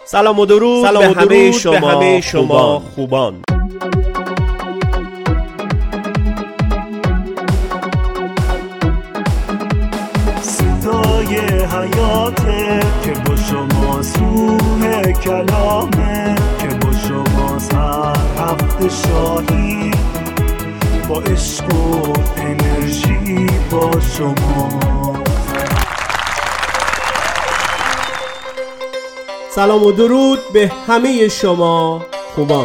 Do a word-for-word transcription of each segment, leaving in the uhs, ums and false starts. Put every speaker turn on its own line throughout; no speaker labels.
سلام و درود, سلام به, و درود همه شما به همه شما خوبان, خوبان.
صدای حیاته که با شما روح کلامه که با شما هر هفته شاهی با عشق و انرژی با شما.
سلام و درود به همه شما خوبان.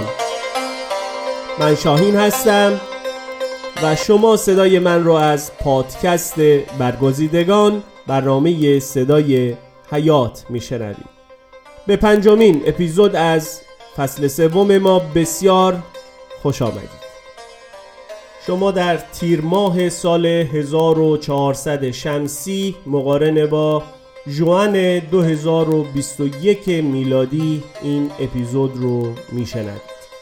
من شاهین هستم و شما صدای من رو از پادکست برگزیدگان برنامه صدای حیات میشنوید. به پنجمین اپیزود از فصل سوم ما بسیار خوش آمدید. شما در تیر ماه سال هزار و چهارصد شمسی مقارنه با ژوئن دو هزار و بیست و یک میلادی این اپیزود رو میشنوید.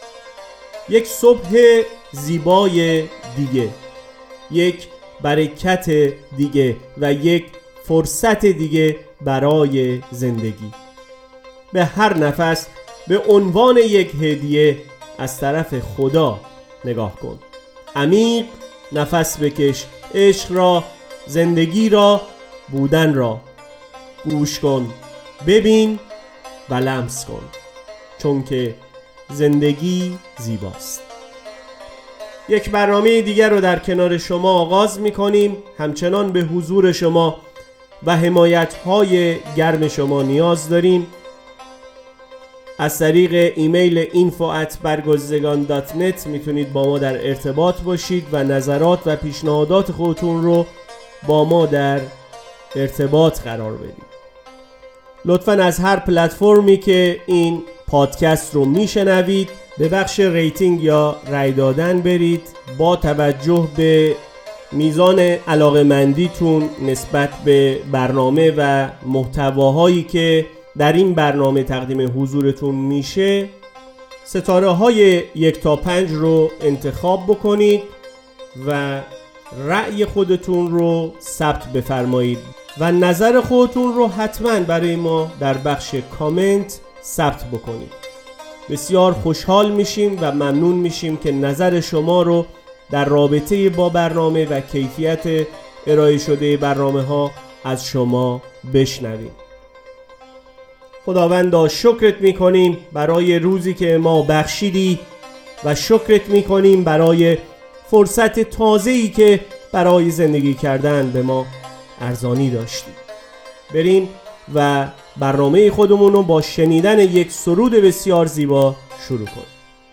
یک صبح زیبای دیگه، یک برکت دیگه و یک فرصت دیگه برای زندگی. به هر نفس به عنوان یک هدیه از طرف خدا نگاه کن. عمیق نفس بکش، عشق را، زندگی را، بودن را گوش کن، ببین و لمس کن، چون که زندگی زیباست. یک برنامه دیگر رو در کنار شما آغاز می‌کنیم. همچنان به حضور شما و حمایت‌های گرم شما نیاز داریم. از طریق ایمیل اینفو ات برگزیدگان دات نت میتونید با ما در ارتباط باشید و نظرات و پیشنهادات خودتون رو با ما در ارتباط قرار بدید. لطفاً از هر پلتفرمی که این پادکست رو میشنوید به بخش ریتینگ یا رای دادن برید. با توجه به میزان علاقه‌مندیتون نسبت به برنامه و محتواهایی که در این برنامه تقدیم حضورتون میشه، ستاره های یک تا پنج رو انتخاب بکنید و رأی خودتون رو ثبت بفرمایید و نظر خودتون رو حتما برای ما در بخش کامنت ثبت بکنید. بسیار خوشحال میشیم و ممنون میشیم که نظر شما رو در رابطه با برنامه و کیفیت ارائه شده برنامه ها از شما بشنویم. خداوندا شکرت میکنیم برای روزی که ما بخشیدی و شکرت میکنیم برای فرصت تازه‌ای که برای زندگی کردن به ما ارزانی داشتی. بریم و برنامه خودمون رو با شنیدن یک سرود بسیار زیبا شروع کنیم.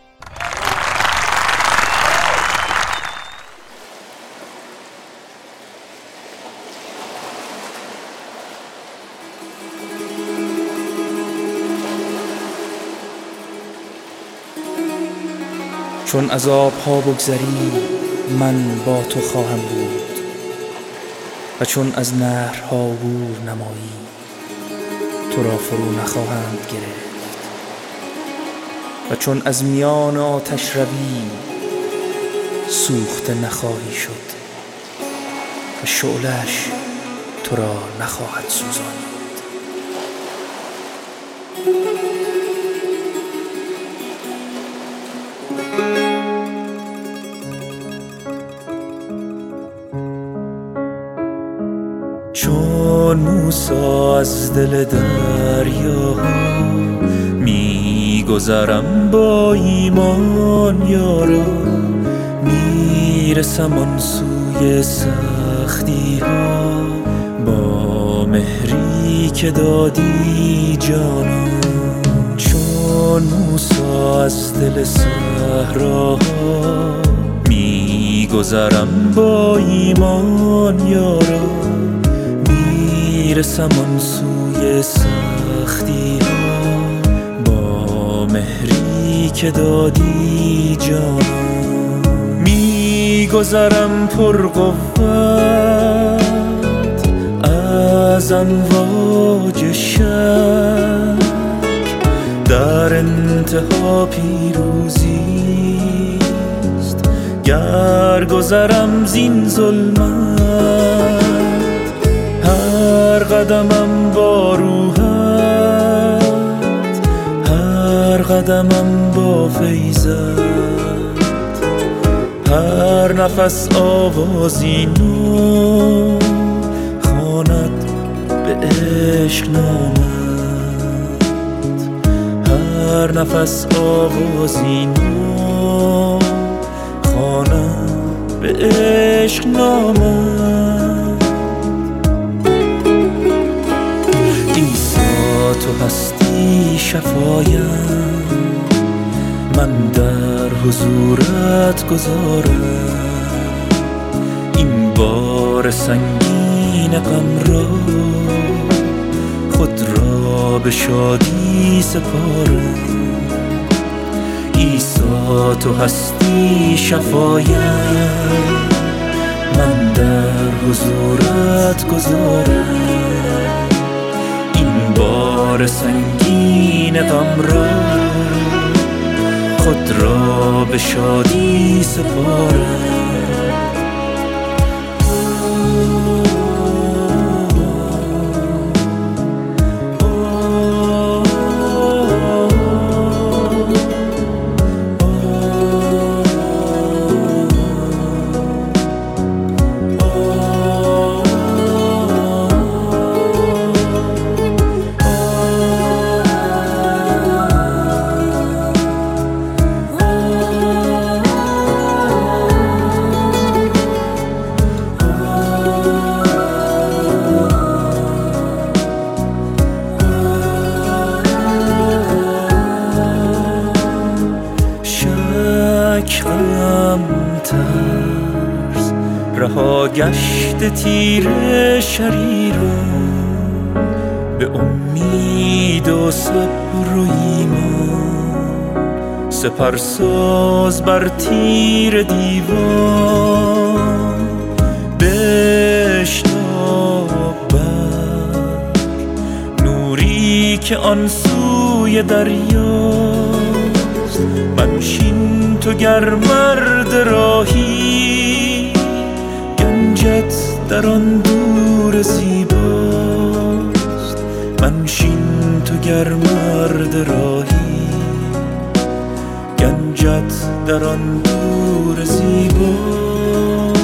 چون از آب‌ها بگذری من با تو خواهم بود و چون از نهرها عبور نمایی تو را فرو نخواهند گرفت و چون از میان آتش روی سوخته نخواهی شد و شعله‌اش تو را نخواهد سوزانید. چون موسی از دل دریاها میگذرم با ایمان یارا، میرسم آن سوی سختی ها با مهری که دادی جانا. چون موسی از دل صحراها میگذرم با ایمان یارا، میرسم آن سوی سختی ها با مهری که دادی جانا. میگذرم پر قوت از امواج شک، در انتها پیروزیست گر گذرم زین ظلمت. هر قدمم با روحت هر قدمم با فیضت، هر نفس آوازی نو خواند به عشق نامت، هر نفس آوازی نو خواند به عشق نامت. عیسی تو هستی شفایم، من در حضورت گذارم این بار سنگین غم را، خود را به شادی سپارم. عیسی تو هستی شفایم، من در حضورت گذارم این بار سنگین غم را، خود را به شادی سپارم. رها گشت تیر شریرم، به امید و صبر و ایمان سپرساز بر تیر دیوان. بشتاب بر نوری که آن سوی دریاست، منشین تو گر مرد راهی، گنجت در آن دور زیباست. منشین تو گر مرد راهی، گنجت در آن دور زیباست.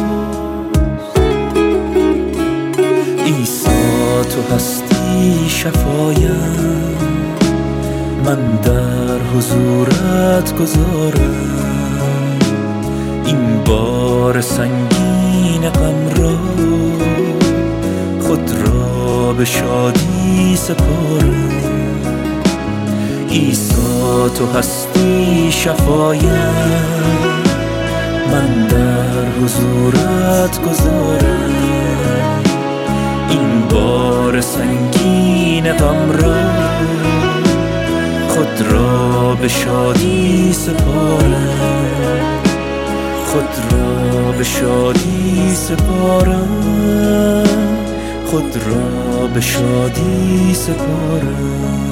عیسی تو هستی شفایم، من در حضورت گذارم این بار سنگین غم را، خود را به شادی سپارم. عیسی تو هستی شفایم، من در حضورت گذارم این بار سنگین غم را، خود را به شادی سپارم. خود را به شادی سپارم، خود را به شادی سپارم.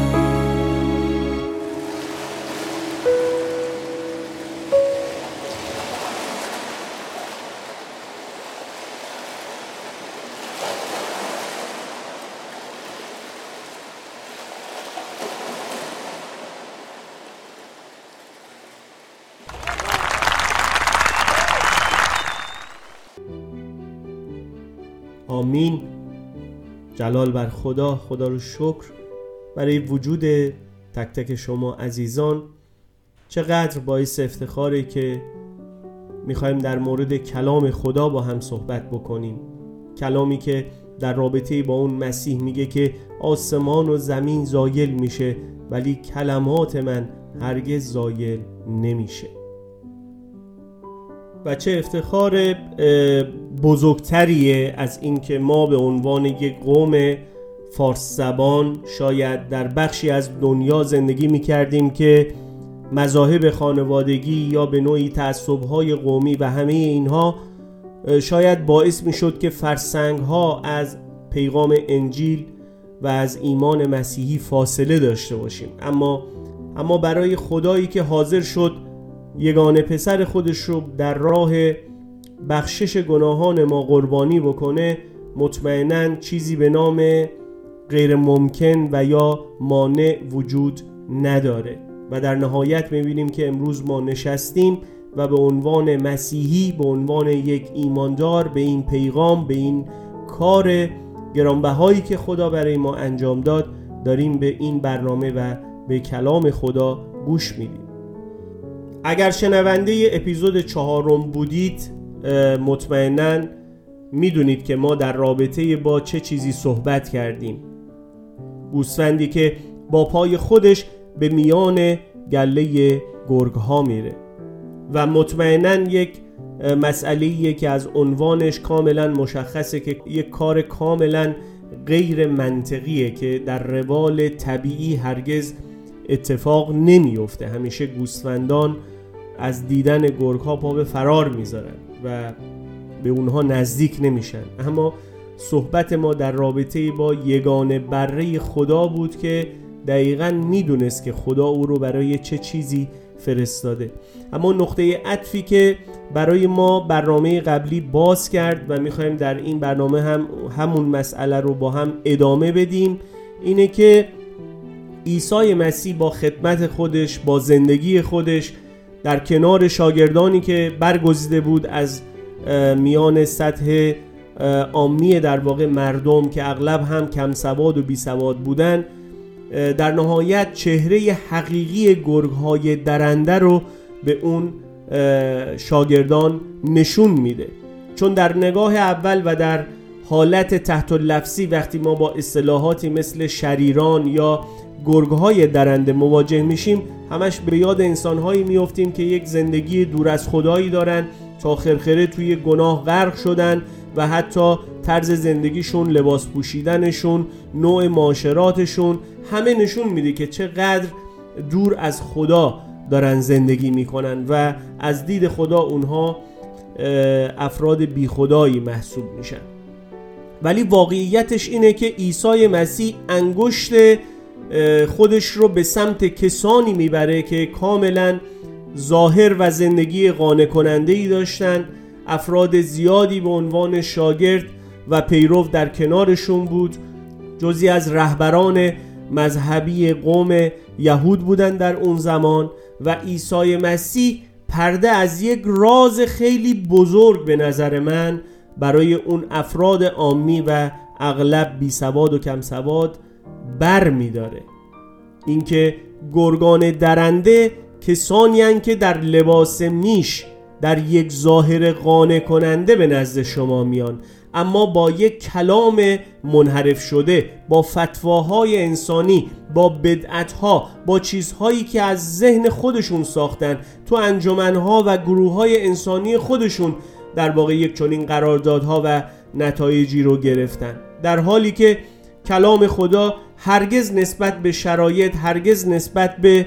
آمین. جلال بر خدا. خدا رو شکر برای وجود تک تک شما عزیزان. چقدر باعث افتخاره که میخوایم در مورد کلام خدا با هم صحبت بکنیم، کلامی که در رابطه با اون مسیح میگه که آسمان و زمین زایل میشه ولی کلمات من هرگز زایل نمیشه. و چه افتخار بزرگتریه از این که ما به عنوان یک قوم فارس زبان شاید در بخشی از دنیا زندگی میکردیم که مذاهب خانوادگی یا به نوعی تعصب‌های قومی و همه اینها شاید باعث میشد که فرسنگ‌ها از پیغام انجیل و از ایمان مسیحی فاصله داشته باشیم. اما اما برای خدایی که حاضر شد یگانه پسر خودش رو در راه بخشش گناهان ما قربانی بکنه، مطمئناً چیزی به نام غیر ممکن و یا مانع وجود نداره. و در نهایت می‌بینیم که امروز ما نشستیم و به عنوان مسیحی، به عنوان یک ایماندار به این پیغام، به این کار گرانبهایی که خدا برای ما انجام داد، داریم به این برنامه و به کلام خدا گوش میدیم. اگر شنونده اپیزود چهارم بودید، مطمئناً میدونید که ما در رابطه با چه چیزی صحبت کردیم. گوسفندی که با پای خودش به میان گله گرگ ها میره و مطمئناً یک مسئله‌ایه که از عنوانش کاملا مشخصه که یک کار کاملا غیر منطقیه که در روال طبیعی هرگز اتفاق نمیفته. همیشه گوسفندان از دیدن گرگ ها پا به فرار میذارن و به اونها نزدیک نمیشن. اما صحبت ما در رابطه با یگانه بره خدا بود که دقیقاً میدونست که خدا او رو برای چه چیزی فرستاده. اما نقطه عطفی که برای ما برنامه قبلی باز کرد و میخوایم در این برنامه هم همون مسئله رو با هم ادامه بدیم اینه که عیسی مسیح با خدمت خودش، با زندگی خودش در کنار شاگردانی که برگزیده بود از میان سطح عامی در واقع مردم که اغلب هم کم سواد و بی سواد بودن، در نهایت چهره حقیقی گرگ‌های درنده رو به اون شاگردان نشون میده. چون در نگاه اول و در حالت تحت اللفظی وقتی ما با اصطلاحاتی مثل شریران یا گرگ‌های درنده مواجه میشیم، همش به یاد انسان‌هایی میافتیم که یک زندگی دور از خدایی دارن، تا خرخره توی گناه غرق شدن و حتی طرز زندگیشون، لباس پوشیدنشون، نوع معاشراتشون همه نشون میده که چقدر دور از خدا دارن زندگی میکنن و از دید خدا اونها افراد بی خدایی محسوب میشن. ولی واقعیتش اینه که عیسی مسیح انگشت خودش رو به سمت کسانی میبره که کاملا ظاهر و زندگی قانع کننده‌ای داشتن. افراد زیادی به عنوان شاگرد و پیرو در کنارشون بود، جزئی از رهبران مذهبی قوم یهود بودن در اون زمان و عیسی مسیح پرده از یک راز خیلی بزرگ به نظر من برای اون افراد عامی و اغلب بی سواد و کم سواد بر می داره. اینکه گرگان درنده کسانی هستند که در لباس میش، در یک ظاهر قانع کننده به نزد شما میان، اما با یک کلام منحرف شده، با فتواهای انسانی، با بدعتها، با چیزهایی که از ذهن خودشون ساختن، تو انجمنها و گروههای انسانی خودشون در واقع یک چنین قراردادها و نتایجی رو گرفتن، در حالی که کلام خدا هرگز نسبت به شرایط، هرگز نسبت به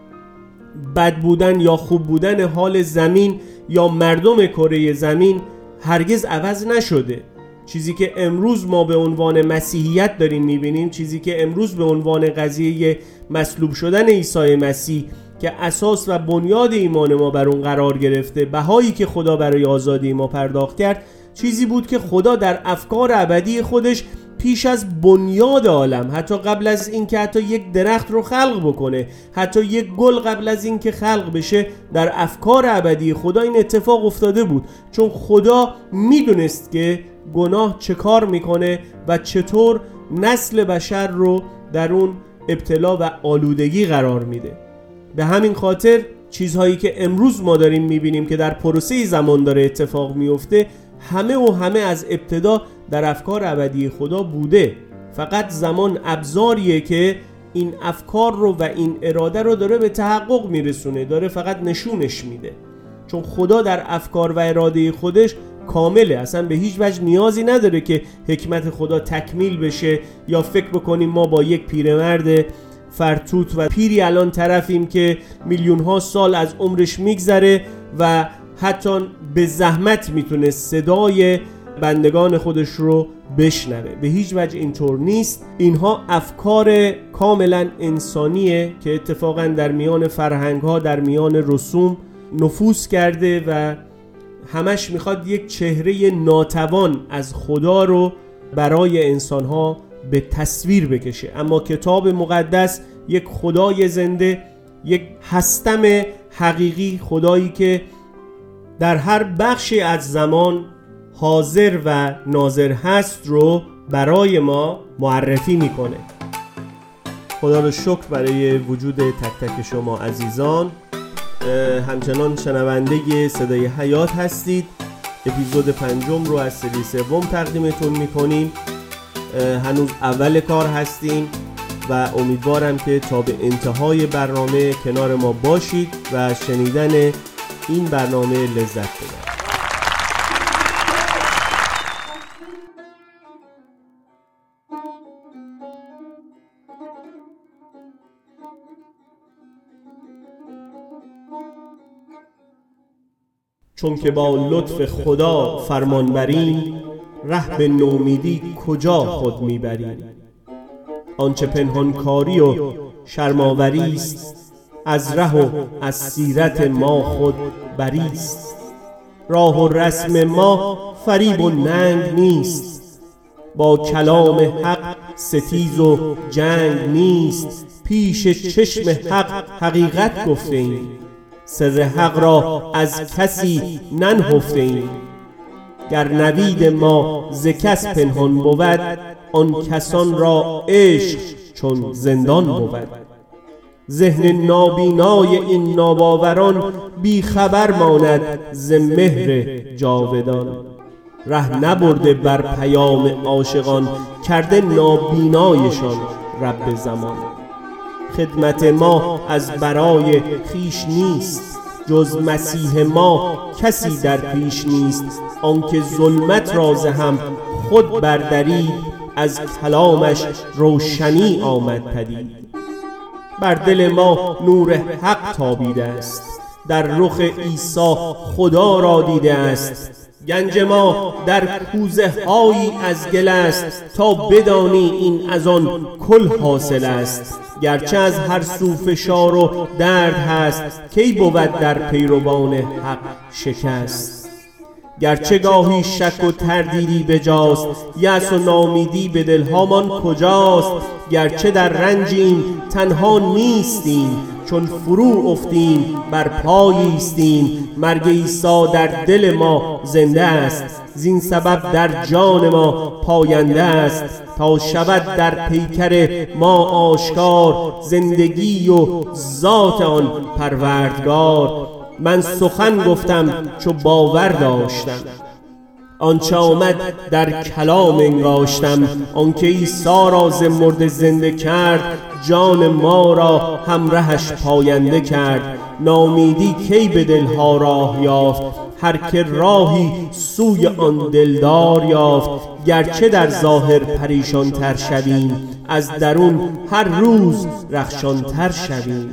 بد بودن یا خوب بودن حال زمین یا مردم کره زمین هرگز عوض نشده. چیزی که امروز ما به عنوان مسیحیت داریم میبینیم، چیزی که امروز به عنوان قضیه مصلوب شدن عیسی مسیح که اساس و بنیاد ایمان ما بر اون قرار گرفته، بهایی که خدا برای آزادی ما پرداخت کرد، چیزی بود که خدا در افکار ابدی خودش پیش از بنیاد عالم، حتی قبل از این که حتی یک درخت رو خلق بکنه، حتی یک گل قبل از این که خلق بشه، در افکار ابدی خدا این اتفاق افتاده بود. چون خدا میدونست که گناه چه کار میکنه و چطور نسل بشر رو در اون ابتلا و آلودگی قرار میده. به همین خاطر چیزهایی که امروز ما داریم میبینیم که در پروسه زمان داره اتفاق میفته، همه و همه از ابتدا در افکار ابدی خدا بوده. فقط زمان ابزاریه که این افکار رو و این اراده رو داره به تحقق میرسونه، داره فقط نشونش میده. چون خدا در افکار و اراده خودش کامله، اصلا به هیچ وجه نیازی نداره که حکمت خدا تکمیل بشه یا فکر بکنیم ما با یک پیرمرد فرتوت و پیری الان طرفیم که میلیون ها سال از عمرش میگذره و حتی به زحمت میتونه صدای بندگان خودش رو بشنوه. به هیچ وجه اینطور نیست. اینها افکار کاملا انسانیه که اتفاقا در میان فرهنگ ها، در میان رسوم نفوذ کرده و همش میخواد یک چهره ناتوان از خدا رو برای انسان ها به تصویر بکشه. اما کتاب مقدس یک خدای زنده، یک هستم حقیقی، خدایی که در هر بخشی از زمان حاضر و ناظر هست رو برای ما معرفی میکنه. خدا رو شکر برای وجود تک تک شما عزیزان. همچنان شنونده صدای حیات هستید. اپیزود پنجم رو از سری سوم تقدیمتون میکنیم. هنوز اول کار هستیم و امیدوارم که تا به انتهای برنامه کنار ما باشید و شنیدن این برنامه لذت ببرید. چون که با لطف خدا فرمان بریم، ره به نومیدی کجا خود میبریم. آنچه پنهانکاری و شرماوری است، از ره و از سیرت ما خود بریست. راه و رسم ما فریب و ننگ نیست، با کلام حق ستیز و جنگ نیست. پیش چشم حق حقیقت گفته ایم، سر حق را از کسی ننهفته ایم. گر نوید ما ز کس پنهان بود، آن کسان را عشق چون زندان بود. ذهن نابینای این ناباوران، بی خبر ماند ز مهر جاودان. ره نبرده بر پیام عاشقان، کرده نابینایشان رب زمان. خدمت ما از برای خیش نیست، جز مسیح ما کسی در پیش نیست. آنکه ظلمت را ز هم خود بردرید، از کلامش روشنی آمد پدید. بر دل ما نور حق تابیده است، در رخ عیسی خدا را دیده است. گنج ما در کوزه هایی از گل است، تا بدانی این از آن کل حاصل است. گرچه از هر سو فشار و درد هست، کی بود در پیروان حق شکست. گرچه گاهی شک و تردیدی بجاست، یأس و نامیدی به دلهامان کجاست. گرچه در رنجیم تنها نیستیم، چون فرو افتیم بر پای ایستیم. مرگ عیسی در دل ما زنده است، زین سبب در جان ما پاینده است. تا شود در پیکر ما آشکار، زندگی و ذات آن پروردگار. من سخن گفتم چو باور داشتم، آنچه آمد در کلام انگاشتم. آنکه عیسی را ز مرده زنده کرد، جان ما را همرهش پاینده کرد. نامیدی کی به دلها راه یافت، هر که راهی سوی آن دلدار یافت. گرچه در ظاهر پریشان تر شویم، از درون هر روز رخشان تر شویم.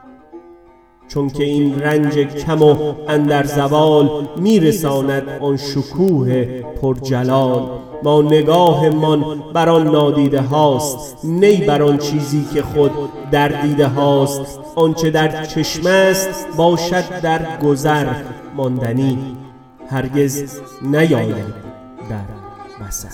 چون که این رنج کم و اندر زوال، میرساند آن شکوه پرجلال. ما نگاه من بر آن نادیده هاست، نی بر آن چیزی که خود در دیده هاست. آنچه در چشم است باشد در گذر، ماندنی هرگز نیاید در بصر.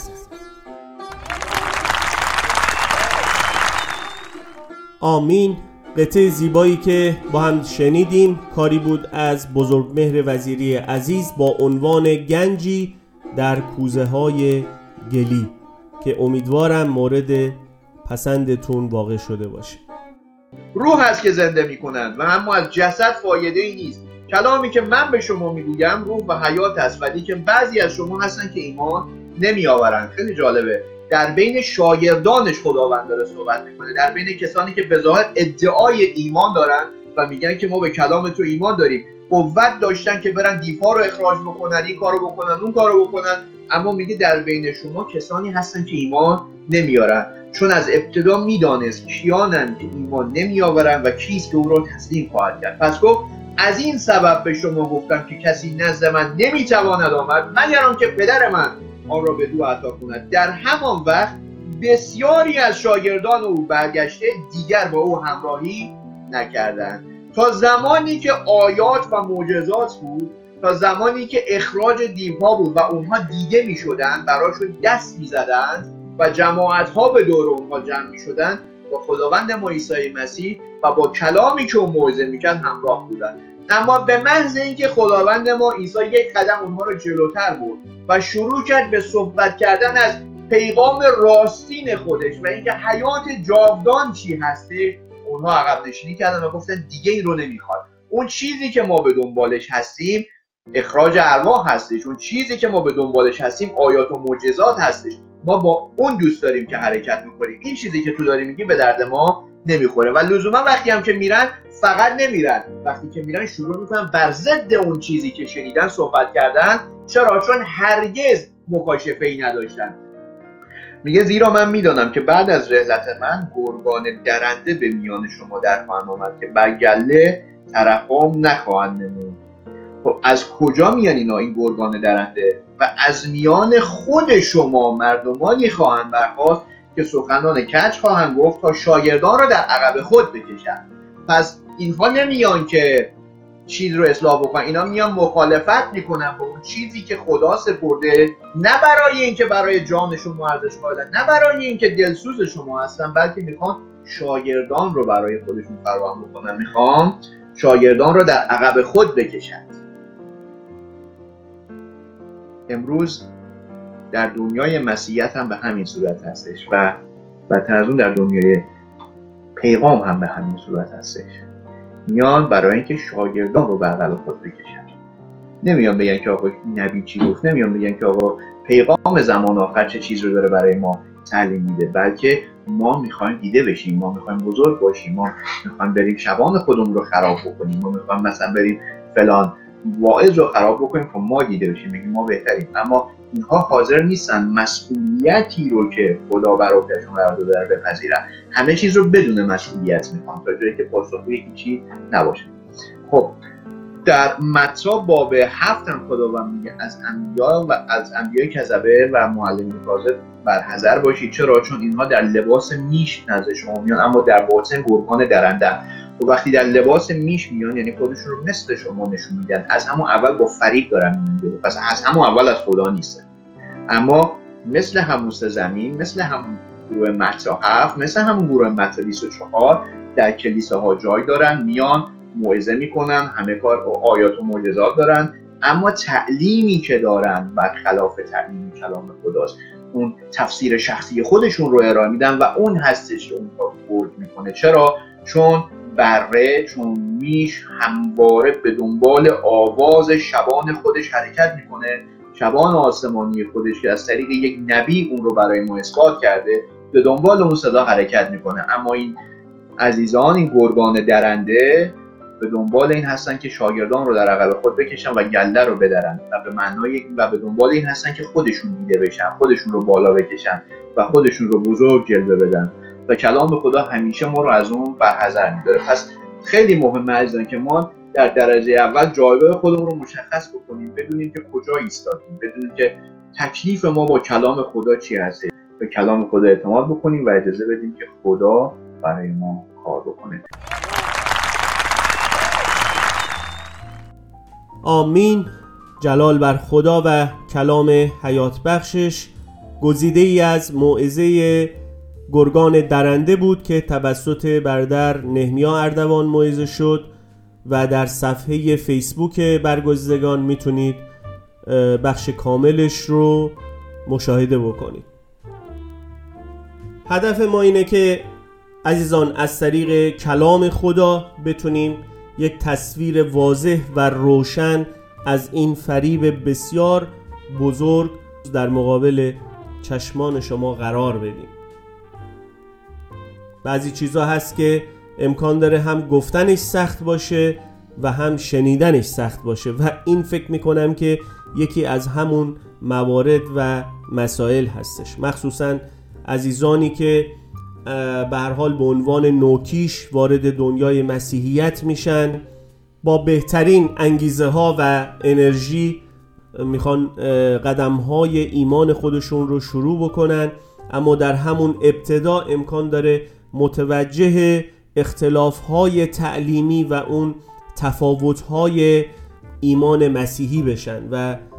آمین. قطعه زیبایی که با هم شنیدیم کاری بود از بزرگمهر وزیری عزیز با عنوان گنجی در کوزه های گلی، که امیدوارم مورد پسندتون واقع شده باشه.
روح هست که زنده میکنن و اما از جسد فایده ای نیست. کلامی که من به شما میگویم روح و حیات است، ولی که بعضی از شما هستن که ایمان نمی آورن. خیلی جالبه، در بین شاگردانش خداوند داره صحبت میکنه، در بین کسانی که به ظاهر ادعای ایمان دارن و میگن که ما به کلام تو ایمان داریم، قوت داشتن که برن دیوها رو اخراج بکنن، این کارو بکنن اون کارو بکنن، اما میگه در بین شما کسانی هستن که ایمان نمیارن، چون از ابتدا میدانست کیانند که ایمان نمیآورن و کیست که او را تسلیم خواهد کرد. پس گفت از این سبب به شما گفتم که کسی نزد من نمیتواند آمد مگر آنکه پدر من آن را به دو عطا کند. در همان وقت بسیاری از شاگردان او برگشته دیگر با او همراهی نکردند. تا زمانی که آیات و معجزات بود، تا زمانی که اخراج دیوها بود و اونها دیده می شدند، براشون دست می زدند، و جماعت‌ها به دور اونها جمع می‌شدن با خداوند ما عیسی مسیح و با کلامی که اون موعظه می‌کرد همراه بودن. اما به محض اینکه خداوند ما عیسی یک قدم اونها رو جلوتر برد و شروع کرد به صحبت کردن از پیغام راستین خودش و اینکه حیات جاودان چی هسته، اونها عقب نشینی کردن و گفتن دیگه این رو نمیخواد. اون چیزی که ما به دنبالش هستیم اخراج ارواح هستش، اون چیزی که ما به دنبالش هستیم آیات و معجزات هستش، ما با اون دوست داریم که حرکت میکنیم. این چیزی که تو داری میگی به درد ما نمیخوره. و لزوما وقتی هم که میرن فقط نمیرن، وقتی که میرن شروع میکنن بر ضد اون چیزی که شنیدن صحبت کردن. چرا؟ چون هرگز مکاشفه‌ای نداشتن. میگه زیرا من میدانم که بعد از رحلت من گرگان درنده به میان شما در خواهند آمد که بر گله ترحم نخواهند نمود. خب از کجا میان اینا این گرگان درنده؟ و از میان خود شما مردمانی خواهند برخاست که سخنان کج خواهند گفت تا شاگردان را در عقب خود بکشند. پس اینها نمیان که چیز رو اصلاح بکنن، اینا میان مخالفت میکنن با اون چیزی که خدا سپرده، نه برای اینکه برای جان شما ارزش قائلن، نه برای اینکه دلسوز شما هستن، بلکه میخوان شاگردان رو برای خودشون فراهم بکنن، میخوان شاگردان رو در عقب خود بکشند. امروز در دنیای مسیحیت هم به همین صورت هستش و بدتر از اون در دنیای پیغام هم به همین صورت هستش. میان برای اینکه شاگردان رو به عقب خود بکشن. نمیان بگن که آقا نبی چی گفت، نمیان بگن که آقا پیغام زمان آخر چه چیز رو داره برای ما تعلیم میده، بلکه ما میخوایم دیده بشیم، ما میخوایم بزرگ باشیم، ما میخوایم بریم شبان خودمون رو خراب بکنیم، ما میخوایم مثلا بریم فلان واعظ رو خراب بکنیم که ما دیده بشیم، میگیم ما بهتریم. اما اینها حاضر نیستن مسئولیتی رو که خدا بر عهدهشون قرار داده بپذیرن. همه چیز رو بدون مسئولیت میخوان تا جایی که پاسخگوی هیچی نباشه. خب در متی باب هفت هم خداوند میگه از انبیا و از انبیای کذبه و معلمین کاذب برحذر باشید. چرا؟ چون اینها در لباس میش نزد شما میان اما در باطن گرگان درنده. و وقتی در لباس میش میان یعنی خودشون رو مثل شما نشون میدن، از همون اول با فریب دارن میگن، پس از همون اول از خدا نیستن. اما مثل همون سه زمین، مثل همون گروه متی هفت، مثل همون گروه متی بیست و چهار در کلیساها جای دارن، میان موعظه میکنن، همه کار آیات و معجزات دارن، اما تعلیمی که دارن برخلاف تعلیم کلام خداست. اون تفسیر شخصی خودشون رو ارائه میدن و اون هستش که اون رو برد میکنه. چرا؟ چون بره، چون میش همواره به دنبال آواز شبان خودش حرکت میکنه، شبان آسمانی خودش که از طریق یک نبی اون رو برای ما اثبات کرده، به دنبال اون صدا حرکت میکنه. اما این عزیزان، این گرگان درنده به دنبال این هستن که شاگردان رو در عقب خود بکشن و گله رو بدرن و به معنای و به دنبال این هستن که خودشون دیده بشن، خودشون رو بالا بکشن و خودشون رو بزرگ جلوه بدن. و کلام خدا همیشه ما رو از اون برحذر می‌داره. پس خیلی مهمه عزیزان که ما در درجه اول جایگاه خودمون رو مشخص بکنیم، بدونیم که کجا ایستادیم، بدونیم که تکلیف ما با کلام خدا چی هست، به کلام خدا اعتماد بکنیم و اجازه بدیم که خدا برای ما کار بکنه.
آمین. جلال بر خدا و کلام حیات بخشش. گزیده ای از موعظه گرگان درنده بود که توسط برادر نهمیا اردوان موعظه شد و در صفحه فیسبوک برگزیدگان میتونید بخش کاملش رو مشاهده بکنید. هدف ما اینه که عزیزان از طریق کلام خدا بتونیم یک تصویر واضح و روشن از این فریب بسیار بزرگ در مقابل چشمان شما قرار بدیم. بعضی چیزا هست که امکان داره هم گفتنش سخت باشه و هم شنیدنش سخت باشه و این فکر میکنم که یکی از همون موارد و مسائل هستش، مخصوصا عزیزانی که به هر حال به عنوان نوکیش وارد دنیای مسیحیت میشن، با بهترین انگیزه ها و انرژی میخوان قدم های ایمان خودشون رو شروع بکنن، اما در همون ابتدا امکان داره متوجه اختلاف های تعلیمی و اون تفاوت های ایمان مسیحی بشن و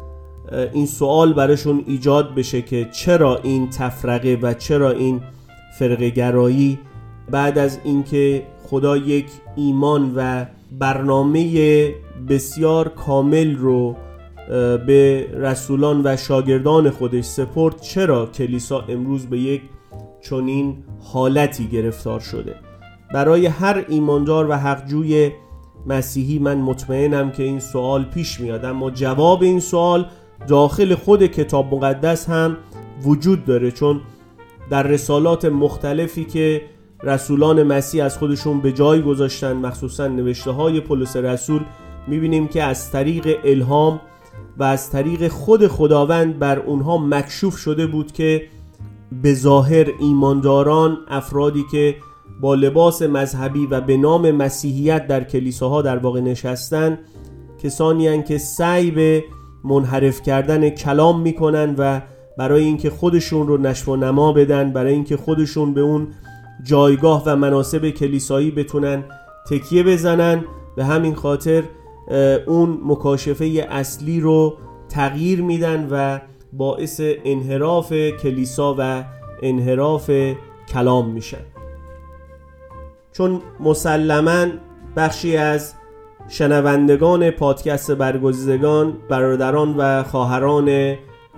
این سوال براشون ایجاد بشه که چرا این تفرقه و چرا این فرقه گرایی بعد از اینکه خدا یک ایمان و برنامه بسیار کامل رو به رسولان و شاگردان خودش سپرد، چرا کلیسا امروز به یک چنین حالتی گرفتار شده. برای هر ایماندار و حقجوی مسیحی من مطمئنم که این سوال پیش میاد، اما جواب این سوال داخل خود کتاب مقدس هم وجود داره، چون در رسالات مختلفی که رسولان مسیح از خودشون به جای گذاشتن، مخصوصا نوشته های پولس رسول، میبینیم که از طریق الهام و از طریق خود خداوند بر اونها مکشوف شده بود که به ظاهر ایمانداران، افرادی که با لباس مذهبی و به نام مسیحیت در کلیساها در واقع نشستن، کسانی هستند که سعی به منحرف کردن کلام میکنن و برای اینکه خودشون رو نشو و نما بدن، برای اینکه خودشون به اون جایگاه و مناصب کلیسایی بتونن تکیه بزنن، به همین خاطر اون مکاشفه اصلی رو تغییر میدن و باعث انحراف کلیسا و انحراف کلام میشن. چون مسلماً بخشی از شنوندگان پادکست برگزیدگان، برادران و خواهران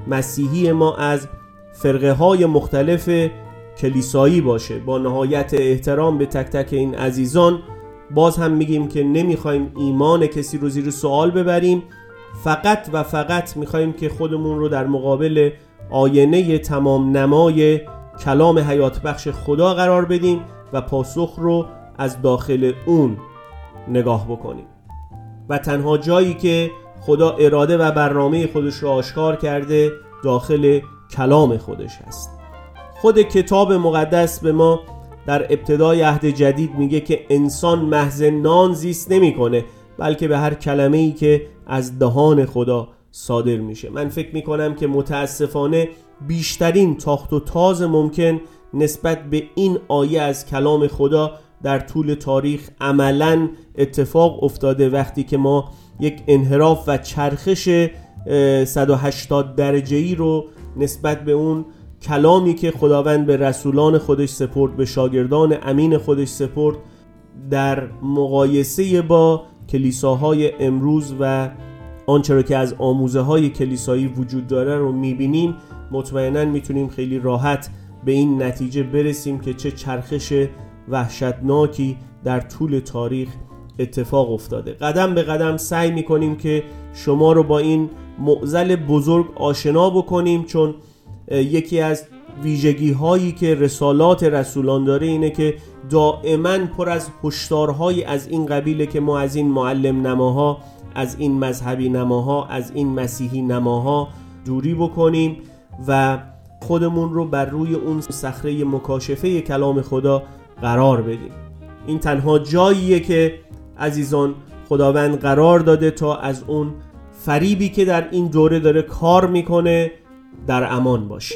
مسیحی ما از فرقه های مختلف کلیسایی باشه، با نهایت احترام به تک تک این عزیزان باز هم میگیم که نمیخوایم ایمان کسی رو زیر سوال ببریم، فقط و فقط میخوایم که خودمون رو در مقابل آینه تمام نمای کلام حیات بخش خدا قرار بدیم و پاسخ رو از داخل اون نگاه بکنیم و تنها جایی که خدا اراده و برنامه خودش رو آشکار کرده داخل کلام خودش هست. خود کتاب مقدس به ما در ابتدای عهد جدید میگه که انسان محض نان زیست نمی کنه، بلکه به هر کلمه‌ای که از دهان خدا صادر میشه. من فکر میکنم که متاسفانه بیشترین تاخت و تاز ممکن نسبت به این آیه از کلام خدا در طول تاریخ عملاً اتفاق افتاده، وقتی که ما یک انحراف و چرخش صد و هشتاد درجه‌ای رو نسبت به اون کلامی که خداوند به رسولان خودش سپرد، به شاگردان امین خودش سپرد، در مقایسه با کلیساهای امروز و آنچه را که از آموزه های کلیسایی وجود داره رو میبینیم. مطمئناً میتونیم خیلی راحت به این نتیجه برسیم که چه چرخش وحشتناکی در طول تاریخ اتفاق افتاده. قدم به قدم سعی میکنیم که شما رو با این معضل بزرگ آشنا بکنیم، چون یکی از ویژگی هایی که رسالات رسولان داره اینه که دائما پر از هشدارهای از این قبیله که ما از این معلم نماها، از این مذهبی نماها، از این مسیحی نماها دوری بکنیم و خودمون رو بر روی اون صخره مکاشفه کلام خدا قرار بدیم. این تنها جاییه که عزیزان خداوند قرار داده تا از اون فریبی که در این دوره داره کار میکنه در امان باشیم.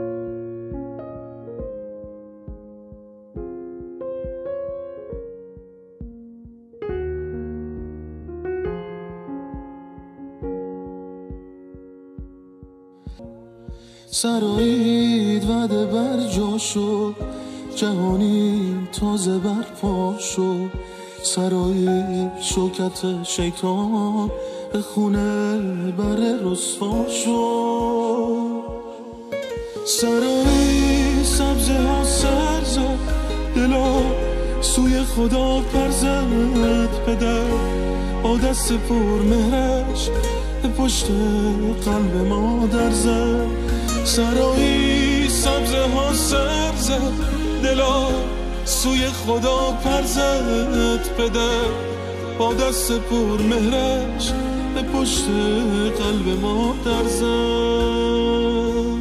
سرایید وعده بر جا شد، جهانی تازه برپا شد، سرایید شوکت شیطان به خونه بر رسوا شد. سرایید سبزه ها سر زد، دلا سوی خدا پر زد، پدر با دست پر مهرش به پشت قلب مادر زد. سرایی سبزه ها سر زد، دلا سوی خدا پر زد، پدر با دست پر مهرش به پشت قلب مادر زد.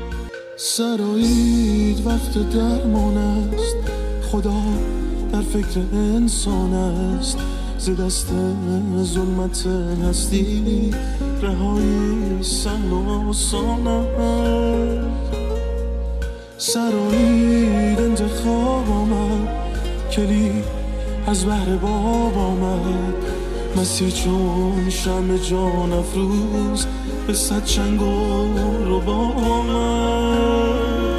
سرایید وقت درمان است، خدا در فکر انسان است، ز دست ظلمت هستی رهایی سهل و آسان است. سرایید انتخاب آمد، کلید از بحر باب آمد، مسیح چون شمع جان افروز به صد چنگ و ربا من.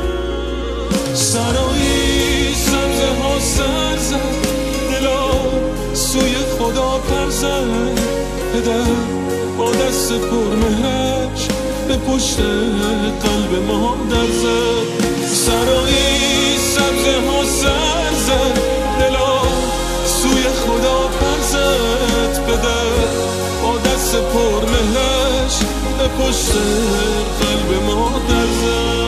سرایی سبزه ها سر زد، دلا سوی خدا پر زد، پدر با دست پرمهرش به پشت قلب مادر زد. سرایی سبزه ها سر زد، دلا سوی خدا پر زد، پدر با دست پرمهرش به پشت قلب مادر زد.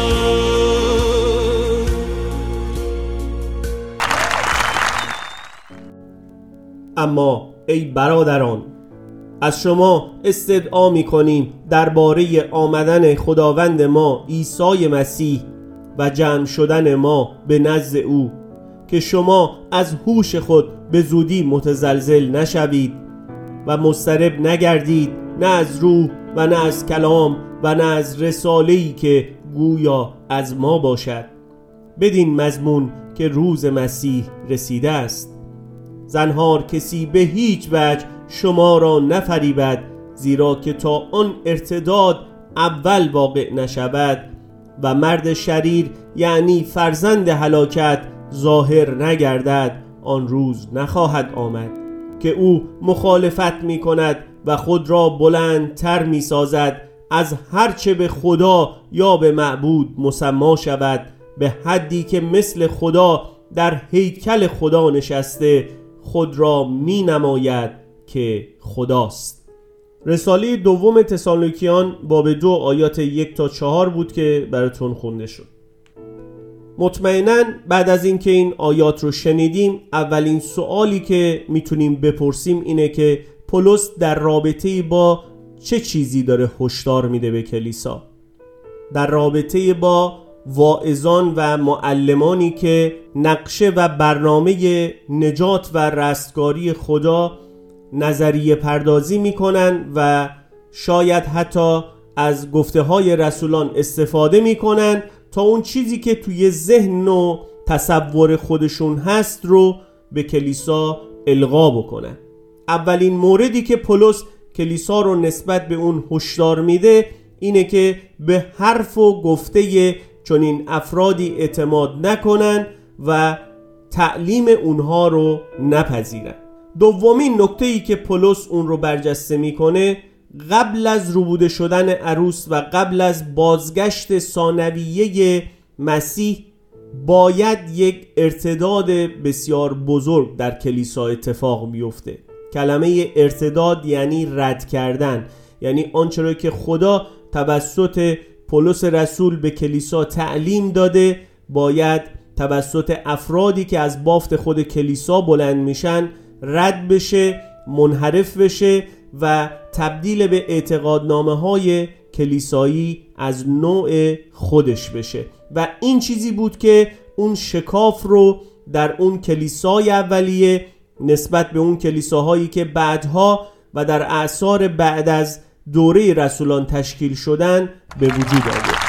اما ای برادران، از شما استدعا می کنیم درباره آمدن خداوند ما عیسی مسیح و جمع شدن ما به نزد او که شما از هوش خود به زودی متزلزل نشوید و مضطرب نگردید، نه از روح و نه از کلام و نه از رساله‌ای که گویا از ما باشد، بدین مضمون که روز مسیح رسیده است. زنهار کسی به هیچ وجه شما را نفریبد، زیرا که تا آن ارتداد اول واقع نشود و مرد شریر یعنی فرزند هلاکت ظاهر نگردد، آن روز نخواهد آمد که او مخالفت می کند و خود را بلندتر می سازد از هرچه به خدا یا به معبود مسما شود، به حدی که مثل خدا در هیکل خدا نشسته خود را می نماید که خداست. رساله دوم تسالونیکیان باب دو آیات یک تا چهار بود که براتون خونده شد. مطمئناً بعد از اینکه این آیات رو شنیدیم، اولین سوالی که میتونیم بپرسیم اینه که پولس در رابطه با چه چیزی داره هشدار میده به کلیسا؟ در رابطه با واعظان و معلمانی که نقشه و برنامه نجات و رستگاری خدا نظریه پردازی میکنن و شاید حتی از گفته های رسولان استفاده میکنن تا اون چیزی که توی ذهن و تصور خودشون هست رو به کلیسا القا بکنن. اولین موردی که پولس کلیسا رو نسبت به اون هشدار میده اینه که به حرف و گفته چنین افرادی اعتماد نکنن و تعلیم اونها رو نپذیرن. دومین نکته‌ای که پولس اون رو برجسته میکنه، قبل از روبوده شدن عروس و قبل از بازگشت ثانویه مسیح باید یک ارتداد بسیار بزرگ در کلیسا اتفاق بیفته. کلمه ارتداد یعنی رد کردن، یعنی آنچه را که خدا توسط پولس رسول به کلیسا تعلیم داده باید توسط افرادی که از بافت خود کلیسا بلند میشن رد بشه، منحرف بشه و تبدیل به اعتقادنامه های کلیسایی از نوع خودش بشه. و این چیزی بود که اون شکاف رو در اون کلیسای اولیه نسبت به اون کلیساهایی که بعدها و در اعصار بعد از دوره رسولان تشکیل شدن به وجود آورد.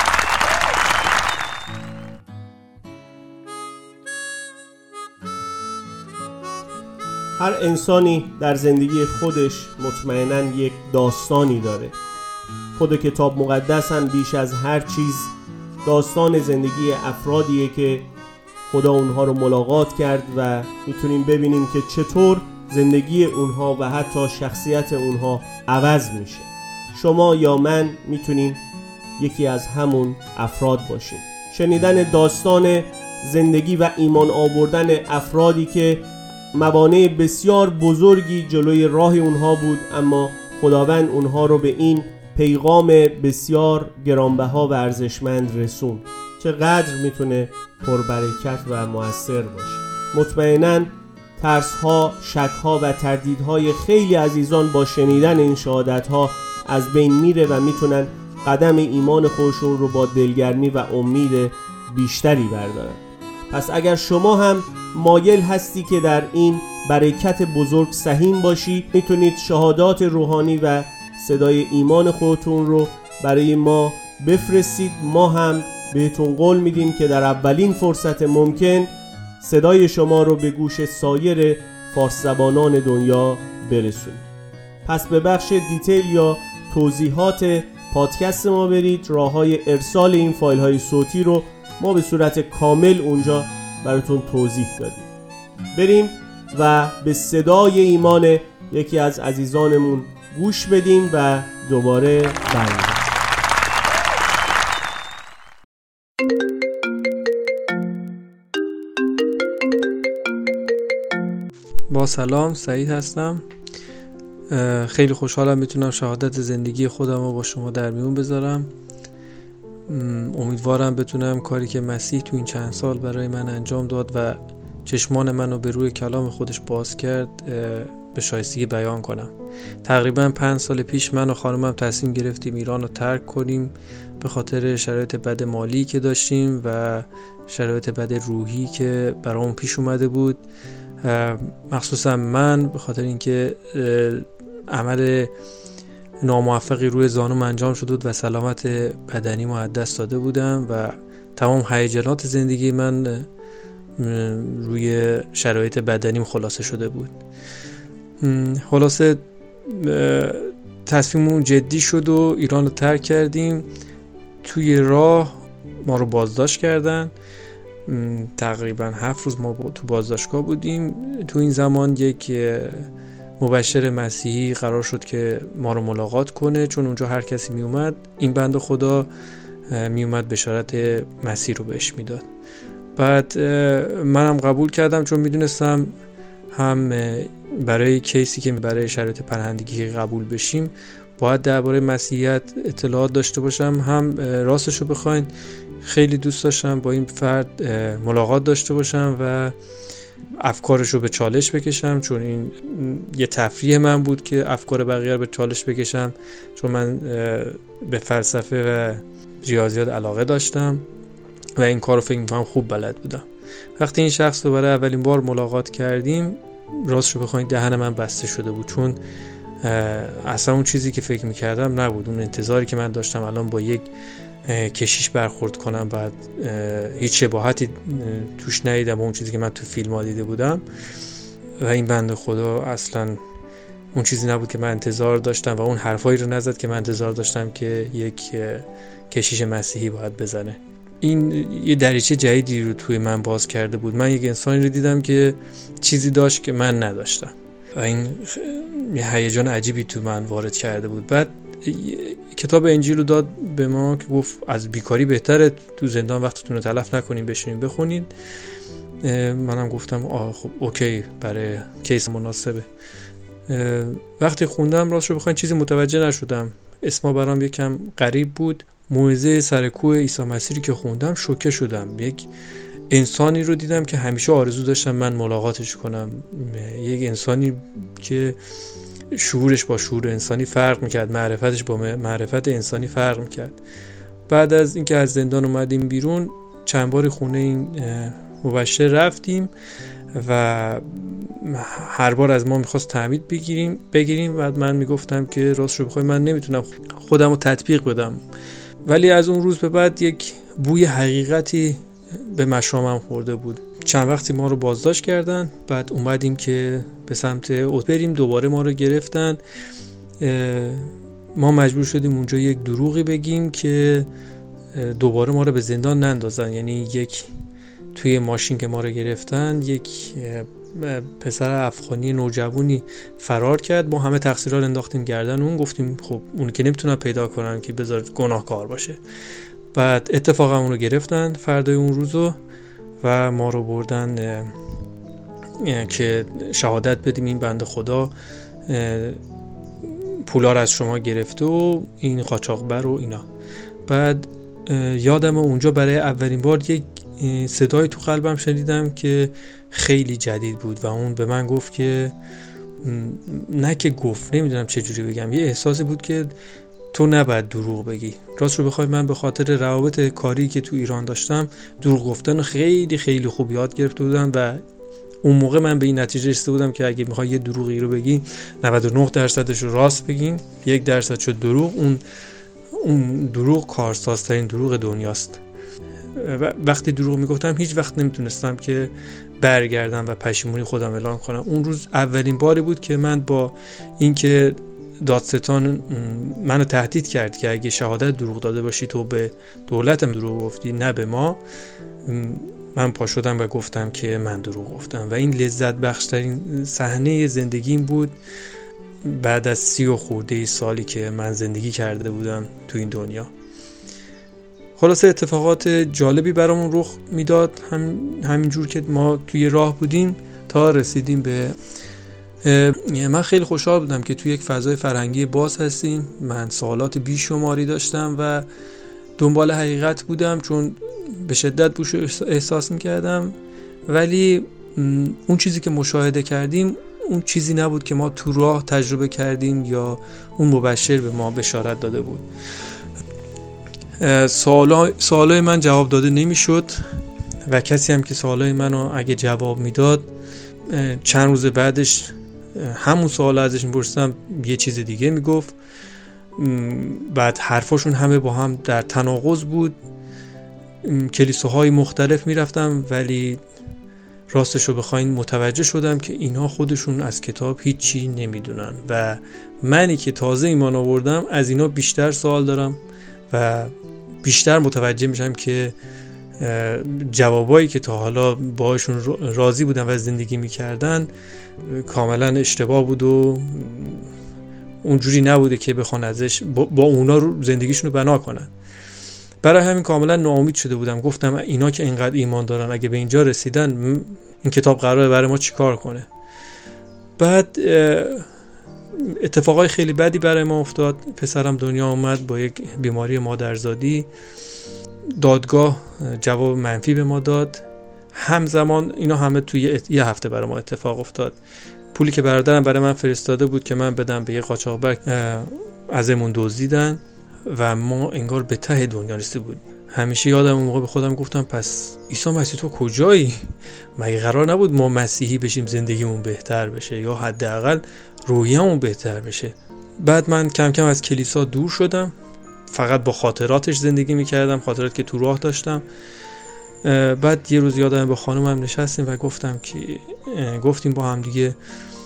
هر انسانی در زندگی خودش مطمئناً یک داستانی داره. خود کتاب مقدس هم بیش از هر چیز داستان زندگی افرادیه که خدا اونها رو ملاقات کرد و میتونیم ببینیم که چطور زندگی اونها و حتی شخصیت اونها عوض میشه. شما یا من میتونیم یکی از همون افراد باشیم. شنیدن داستان زندگی و ایمان آوردن افرادی که موانع بسیار بزرگی جلوی راه اونها بود، اما خداوند اونها رو به این پیغام بسیار گرانبها و ارزشمند رسون، چقدر میتونه پربرکت و مؤثر باشه. مطمئناً ترس‌ها، شک‌ها و تردیدهای خیلی عزیزان با شنیدن این شهادت‌ها از بین میره و میتونن قدم ایمان خودشون رو با دلگرمی و امید بیشتری بردارن. پس اگر شما هم مایل هستی که در این برکت بزرگ سهیم باشی، میتونید شهادات روحانی و صدای ایمان خودتون رو برای ما بفرستید. ما هم بهتون قول میدیم که در اولین فرصت ممکن صدای شما رو به گوش سایر فارس زبانان دنیا برسونیم. پس به بخش دیتیل یا توضیحات پادکست ما برید، راه‌های ارسال این فایل‌های صوتی رو ما به صورت کامل اونجا براتون توضیح دادیم. بریم و به صدای ایمان یکی از عزیزانمون گوش بدیم و دوباره برگردیم.
با سلام، سعید هستم. خیلی خوشحالم میتونم شهادت زندگی خودم رو با شما در میون بذارم. امیدوارم بتونم کاری که مسیح تو این چند سال برای من انجام داد و چشمان منو به روی کلام خودش باز کرد به شایستگی بیان کنم. تقریبا پنج سال پیش من و خانمم تصمیم گرفتیم ایران رو ترک کنیم به خاطر شرایط بد مالی که داشتیم و شرایط بد روحی که برامون پیش اومده بود. مخصوصا من به خاطر اینکه عمل ناموفقی روی زانوم انجام شده بود و سلامت بدنی ما از دست داده بودم و تمام هیجانات زندگی من روی شرایط بدنیم خلاصه شده بود. خلاصه تصمیممون جدی شد و ایران رو ترک کردیم. توی راه ما رو بازداشت کردن. تقریبا هفت روز ما تو بازداشتگاه بودیم. تو این زمان یک مبشر مسیحی قرار شد که ما رو ملاقات کنه، چون اونجا هر کسی می اومد این بنده خدا می اومد بشارت مسیح رو بهش میداد. بعد منم قبول کردم، چون میدونستم هم برای کیسی که برای شرایط پناهندگی قبول بشیم باید درباره مسیحیت اطلاعات داشته باشم. هم راستش رو بخواین خیلی دوست داشتم با این فرد ملاقات داشته باشم و افکارش رو به چالش بکشم، چون این یه تفریح من بود که افکار بقیه رو به چالش بکشم، چون من به فلسفه و ریاضیات علاقه داشتم و این کار رو فکر می‌کنم خوب بلد بودم. وقتی این شخص رو برای اولین بار ملاقات کردیم راستش رو بخواید دهن من بسته شده بود، چون اصلا اون چیزی که فکر می‌کردم نبود. اون انتظاری که من داشتم الان با یک کشیش برخورد کنم بعد هیچ شباهتی توش ندیدم اون چیزی که من تو فیلم ها دیده بودم و این بنده خدا اصلا اون چیزی نبود که من انتظار داشتم و اون حرفایی رو نزد که من انتظار داشتم که یک کشیش مسیحی باید بزنه. این یه دریچه جدیدی رو توی من باز کرده بود. من یک انسانی رو دیدم که چیزی داشت که من نداشتم و این یه هیجان عجیبی تو من وارد کرده بود. بعد کتاب انجیل رو داد به ما که گفت از بیکاری بهتره تو زندان وقتتون رو تلف نکنین، بشینین بخونین. منم گفتم آه خب اوکی، برای کیس مناسبه. وقتی خوندم راست رو بخواین چیزی متوجه نشدم. اسما برام یکم غریب بود. موعظه سر کوه عیسی مسیحی که خوندم شوکه شدم. یک انسانی رو دیدم که همیشه آرزو داشتم من ملاقاتش کنم. یک انسانی که شعورش با شعور انسانی فرق میکرد، معرفتش با معرفت انسانی فرق میکرد. بعد از اینکه از زندان اومدیم بیرون چند بار خونه این مبشر رفتیم و هر بار از ما میخواست تعمید بگیریم بگیریم بعد من میگفتم که راست رو بخوای من نمیتونم خودم رو تطبیق بدم. ولی از اون روز به بعد یک بوی حقیقتی به مشامم خورده بود. چند وقتی ما رو بازداشت کردن، بعد اومدیم که به سمت اوت بریم، دوباره ما رو گرفتن. ما مجبور شدیم اونجا یک دروغی بگیم که دوباره ما رو به زندان نندازن. یعنی یک توی ماشین که ما رو گرفتن یک پسر افغانی نوجوانی فرار کرد. ما همه تقصیرها رو انداختیم گردن اون، گفتیم خب اون که نمیتونن پیدا کنن که بذار گناهکار باشه. بعد اتفاقا اون رو گرفتن فردای اون روزو و ما رو بردن که شهادت بدیم این بنده خدا پولا رو از شما گرفته و این قاچاقبر و اینا. بعد یادم اونجا برای اولین بار یک صدای تو قلبم شنیدم که خیلی جدید بود و اون به من گفت که نه که گفت نمیدونم چه جوری بگم، یه احساسی بود که تو نباید دروغ بگی. راست رو بخوای من به خاطر روابط کاری که تو ایران داشتم دروغ گفتن خیلی خیلی خوب یاد گرفته بودم و اون موقع من به این نتیجه رسیده بودم که اگه میخوای یه دروغی رو بگی نود و نه درصدش رو راست بگین، یک درصد شد دروغ. اون اون دروغ کارسازترین دروغ دنیاست. وقتی دروغ میگفتم هیچ وقت نمیتونستم که برگردم و پشیمونی خودم اعلان کنم. اون روز اولین باری بود که من با اینکه دادستان منو تهدید کرد که اگه شهادت دروغ داده باشی تو به دولتم دروغ گفتی نه به ما. من پا شدم و گفتم که من دروغ گفتم و این لذت بخشترین صحنه زندگیم بود بعد از سی و خورده سالی که من زندگی کرده بودم تو این دنیا. خلاصه اتفاقات جالبی برامون رخ میداد، هم همینجور که ما توی راه بودیم تا رسیدیم به من خیلی خوشحال بودم که توی یک فضای فرهنگی باز هستیم. من سوالات بیشماری داشتم و دنبال حقیقت بودم چون به شدت بوش احساس میکردم، ولی اون چیزی که مشاهده کردیم اون چیزی نبود که ما تو راه تجربه کردیم یا اون مبشر به ما بشارت داده بود. سوالا سوالای من جواب داده نمیشد و کسی هم که سوالای منو اگه جواب میداد چند روز بعدش همون سوال ازش میپرسیدم یه چیز دیگه میگفت. بعد حرفاشون همه با هم در تناقض بود. کلیساهای مختلف میرفتم ولی راستش رو بخواین متوجه شدم که اینها خودشون از کتاب هیچی نمیدونن و منی که تازه ایمان آوردم از اینا بیشتر سوال دارم و بیشتر متوجه میشم که جوابایی که تا حالا باهاشون راضی بودن و زندگی میکردن کاملا اشتباه بود و اونجوری نبوده که بخوان ازش با اونا رو زندگیشون رو بنا کنن. برای همین کاملا ناامید شده بودم. گفتم اینا که اینقدر ایمان دارن اگه به اینجا رسیدن این کتاب قراره برای ما چیکار کنه. بعد اتفاقای خیلی بدی برای ما افتاد. پسرم دنیا اومد با یک بیماری مادرزادی. دادگاه جواب منفی به ما داد. همزمان اینا همه توی یه هفته برای ما اتفاق افتاد. پولی که برادرم برای من فرستاده بود که من بدم به یه قاچاقبر ازمون دزدیدن و ما انگار به ته دنیا رسیده بود. همیشه یادم اون موقع به خودم گفتم پس عیسی مسیح تو کجایی؟ مگه قرار نبود ما مسیحی بشیم زندگیمون بهتر بشه یا حداقل روحیه‌مون بهتر بشه؟ بعد من کم کم از کلیسا دور شدم، فقط با خاطراتش زندگی میکردم، خاطرات که تو راه داشتم. بعد یه روز یادم با خانومم نشستیم و گفتم که گفتیم با هم دیگه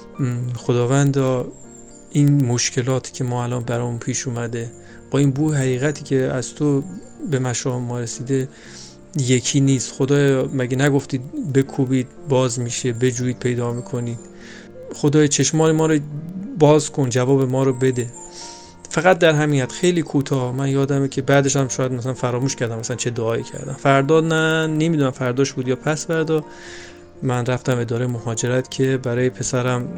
خداوندا این مشکلاتی که ما الان برامون پیش اومده با این بو حقیقتی که از تو به مشام ما رسیده یکی نیست. خدایا مگه نگفتید بکوبید باز میشه، بجویید پیدا میکنید؟ خدایا چشمان ما رو باز کن، جواب ما رو بده. فقط در همین حد خیلی کوتاه. من یادمه که بعدش هم شاید مثلا فراموش کردم مثلا چه دعایی کردم. فردا نه نمیدونم فرداش بود یا پس فردا من رفتم اداره مهاجرت که برای پسرم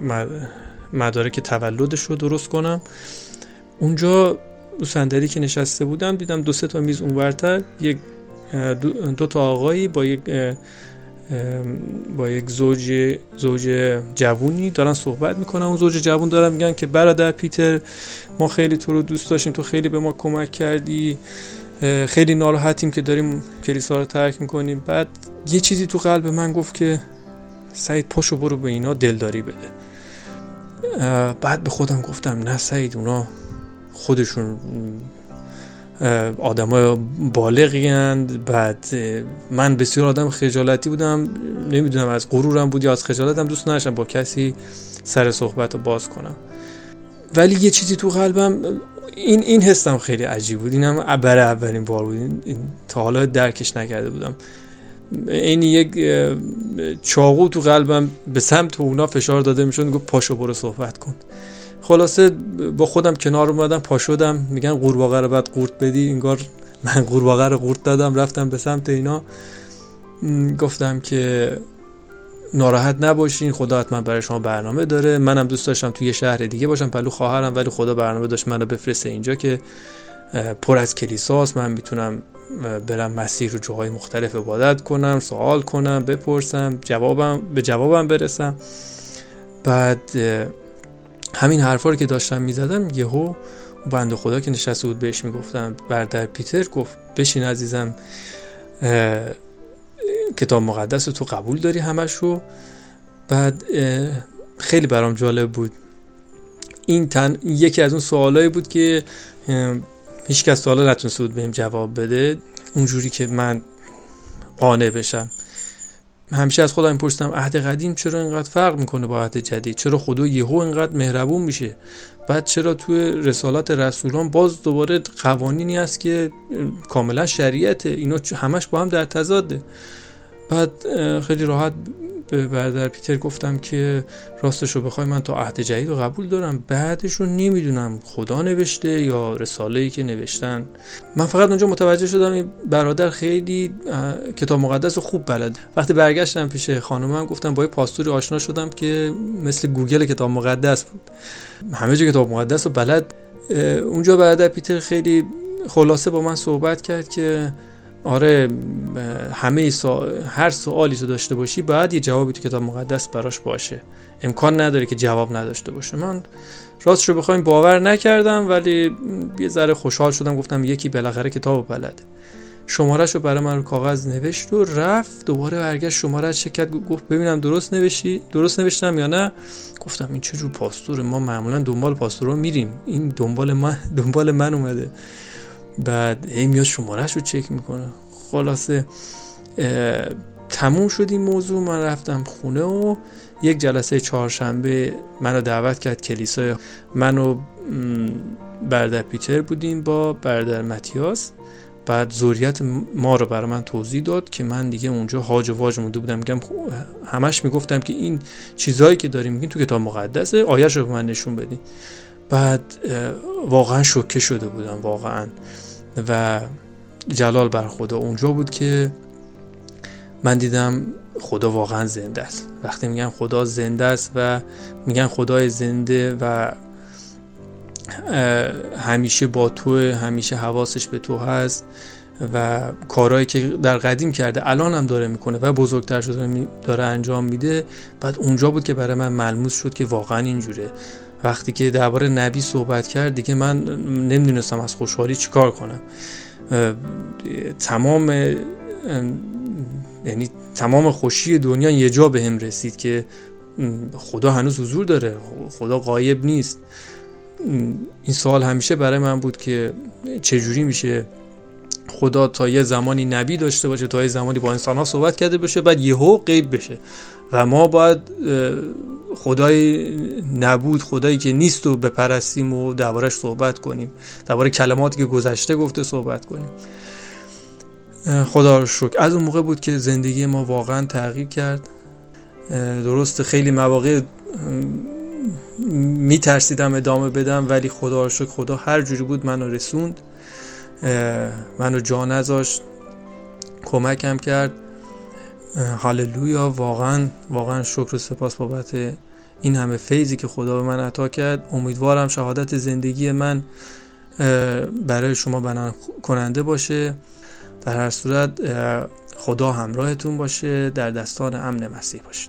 مدارک تولدش رو درست کنم. اونجا دو صندلی که نشسته بودم دیدم دو سه تا میز اونورتر یک دو, دو تا آقایی با یک با یک زوج زوج جوونی دارن صحبت میکنن. اون زوج جوون دارن میگن که برادر پیتر ما خیلی تو رو دوست داشتیم، تو خیلی به ما کمک کردی، خیلی ناراحتیم که داریم کلیسا رو ترک میکنیم. بعد یه چیزی تو قلب من گفت که سعید پاشو برو به اینا دلداری بده. بعد به خودم گفتم نه سعید، اونا خودشون آدمای بالغی اند. بعد من بسیار آدم خجالتی بودم، نمیدونم از غرورم بود یا از خجالتم، دوست نداشتم با کسی سر صحبت رو باز کنم. ولی یه چیزی تو قلبم این این حسم خیلی عجیب بود. اینم برای اولین بار بود، این, این تا حالا درکش نکرده بودم. این یک چاقو تو قلبم به سمت اونا فشار داده میشد، گفت پاشو برو صحبت کن. خلاصه با خودم کنار اومدم، پا شدم. میگن قورباغه رو بعد قورت بدی، انگار من قورباغه رو قورت دادم، رفتم به سمت اینا. گفتم که ناراحت نباشین، خدا حتما برای شما برنامه داره. منم دوست داشتم توی شهر دیگه باشم پلو خواهرم، ولی خدا برنامه داشت منو بفرسته اینجا که پر از کلیساست، من میتونم برم مسیح رو جاهای مختلف عبادت کنم، سوال کنم، بپرسم، جوابم به جوابم برسم. بعد همین حرفا رو که داشتم میزدم یهو بنده خدا که نشسته بود بهش میگفتم برادر پیتر گفت بشین عزیزم، کتاب مقدس رو تو قبول داری همش رو؟ بعد خیلی برام جالب بود. این تن یکی از اون سوالایی بود که هیچ کس تا حالا نتونسته بود بهم جواب بده اونجوری که من قانع بشم. همیشه از خودم میپرسیدم عهد قدیم چرا اینقدر فرق میکنه با عهد جدید؟ چرا خدا یهو اینقدر مهربون میشه؟ بعد چرا توی رسالات رسولان باز دوباره قوانینی هست که کاملا شریعته؟ اینا همش با هم در تضاده. بعد خیلی راحت به برادر پیتر گفتم که راستش رو بخوای من تا عهد جدید رو قبول دارم، بعدش رو نمیدونم خدا نوشته یا رساله‌ای که نوشتن. من فقط اونجا متوجه شدم این برادر خیلی کتاب مقدس رو خوب بلده. وقتی برگشتم پیش خانومم گفتم با یه پاستوری آشنا شدم که مثل گوگل کتاب مقدس بود، همه جا کتاب مقدس رو بلد. اونجا برادر پیتر خیلی خلاصه با من صحبت کرد که آره همه سوال، هر سوالی تو داشته باشی باید یه جوابی تو کتاب مقدس براش باشه، امکان نداره که جواب نداشته باشه. من راستش رو بخوایم باور نکردم، ولی یه ذره خوشحال شدم. گفتم یکی بالاخره کتاب بلده. شماره‌شو برای من رو کاغذ نوشت و رفت. دوباره برگشت شماره چک کرد، گفت ببینم درست نوشتی، درست نوشتم یا نه. گفتم این چه جور پاستوره؟ ما معمولا دنبال پاستورا میریم، این دنبال من دنبال من اومده. بعد هی میاد شماره‌اش رو چک میکنه. خلاصه تموم شد این موضوع. من رفتم خونه و یک جلسه چهارشنبه منو دعوت کرد کلیسا. منو برادر پیتر بودیم با برادر متیاس. بعد ذریت ما رو برای من توضیح داد که من دیگه اونجا هاج و واج مونده بودم. میگم همش میگفتم که این چیزایی که داریم میگین تو کتاب مقدسه، آیه‌شو رو به من نشون بدین. بعد واقعا شوکه شده بودم واقعا. و جلال بر خدا اونجا بود که من دیدم خدا واقعا زنده است. وقتی میگن خدا زنده است و میگن خدای زنده و همیشه با توه، همیشه حواسش به تو هست و کارهایی که در قدیم کرده الان هم داره میکنه و بزرگتر شده داره انجام میده، بعد اونجا بود که برای من ملموس شد که واقعا اینجوره. وقتی که درباره نبی صحبت کرد دیگه من نمیدونستم از خوشحالی چیکار کنم. تمام یعنی تمام خوشی دنیا یه جا به هم رسید که خدا هنوز حضور داره، خدا غایب نیست. این سوال همیشه برای من بود که چجوری میشه خدا تا یه زمانی نبی داشته باشه، تا یه زمانی با انسان‌ها صحبت کرده باشه، بعد یهو غیب بشه و ما باید خدای نبود، خدایی که نیست رو بپرستیم و دربارش صحبت کنیم، درباره کلماتی که گذشته گفته صحبت کنیم. خدا رو شکر از اون موقع بود که زندگی ما واقعا تغییر کرد. درست خیلی مواقع میترسیدم ادامه بدم، ولی خدا رو شکر خدا هر جوری بود منو رسوند، منو جا نذاشت، کمکم کرد. هاللویا. واقعا واقعا شکر و سپاس بابت این همه فیضی که خدا به من عطا کرد. امیدوارم شهادت زندگی من برای شما بیان کننده باشه. در هر صورت خدا همراهتون باشه، در دستان امن مسیح باشید.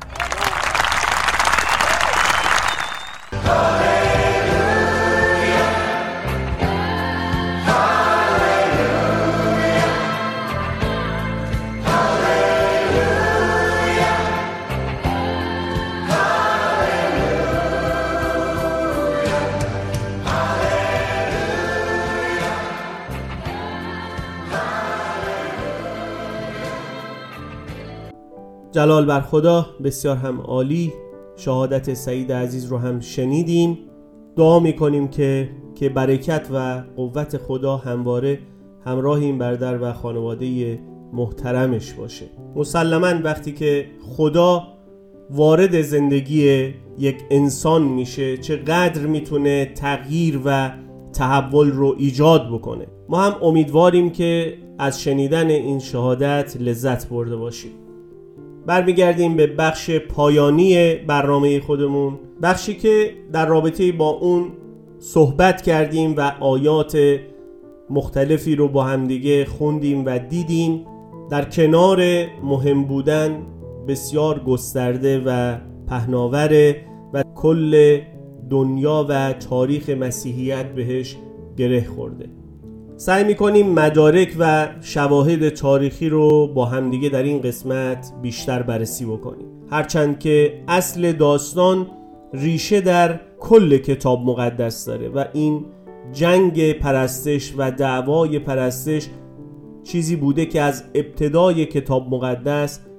جلال بر خدا. بسیار هم عالی. شهادت سعید عزیز رو هم شنیدیم. دعا میکنیم که که برکت و قوت خدا همواره همراه این برادر و خانواده محترمش باشه. مسلماً وقتی که خدا وارد زندگی یک انسان میشه چقدر میتونه تغییر و تحول رو ایجاد بکنه. ما هم امیدواریم که از شنیدن این شهادت لذت برده باشیم. برمیگردیم به بخش پایانی برنامه خودمون، بخشی که در رابطه با اون صحبت کردیم و آیات مختلفی رو با همدیگه خوندیم و دیدیم. در کنار مهم بودن بسیار گسترده و پهناوره و کل دنیا و تاریخ مسیحیت بهش گره خورده. سعی میکنیم مدارک و شواهد تاریخی رو با همدیگه در این قسمت بیشتر بررسی بکنیم، هرچند که اصل داستان ریشه در کل کتاب مقدس داره و این جنگ پرستش و دعوای پرستش چیزی بوده که از ابتدای کتاب مقدس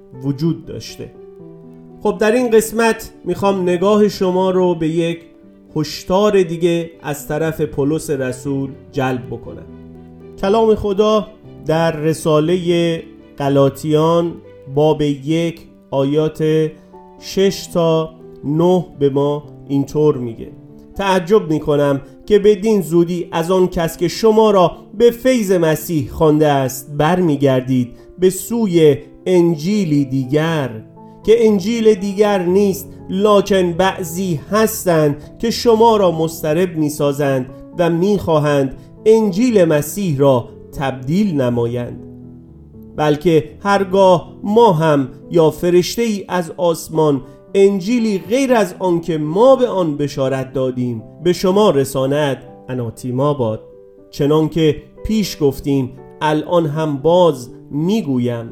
وجود داشته. خب در این قسمت میخوام نگاه شما رو به یک هشدار دیگه از طرف پولس رسول جلب بکنم. کلام خدا در رساله گلاطیان باب یک آیات شش تا نه به ما اینطور میگه: تعجب میکنم که بدین زودی از آن کس که شما را به فیض مسیح خوانده است برمیگردید به سوی انجیلی دیگر، که انجیل دیگر نیست، لکن بعضی هستند که شما را مضطرب میسازند و میخواهند انجیل مسیح را تبدیل نمایند. بلکه هرگاه ما هم یا فرشته ای از آسمان انجیلی غیر از آن که ما به آن بشارت دادیم به شما رساند، اناتیما باد. چنان که پیش گفتیم الان هم باز میگویم،